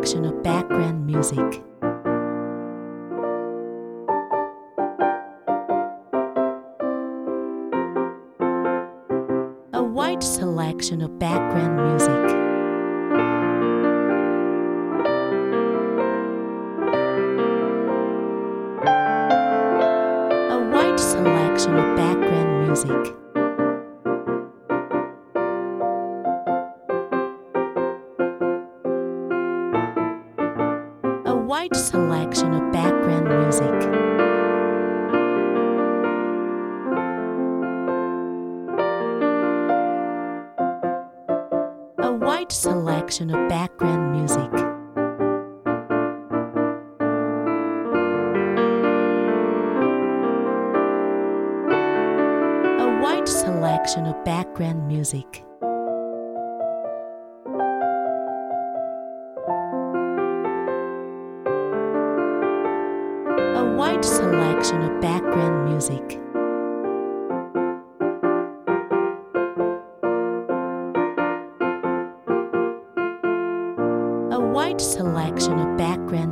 selection of background music. A wide selection of background music. A wide selection of background music. A wide selection of background music. A wide selection of background music. A wide selection of background music. A wide selection of background music. A wide selection of background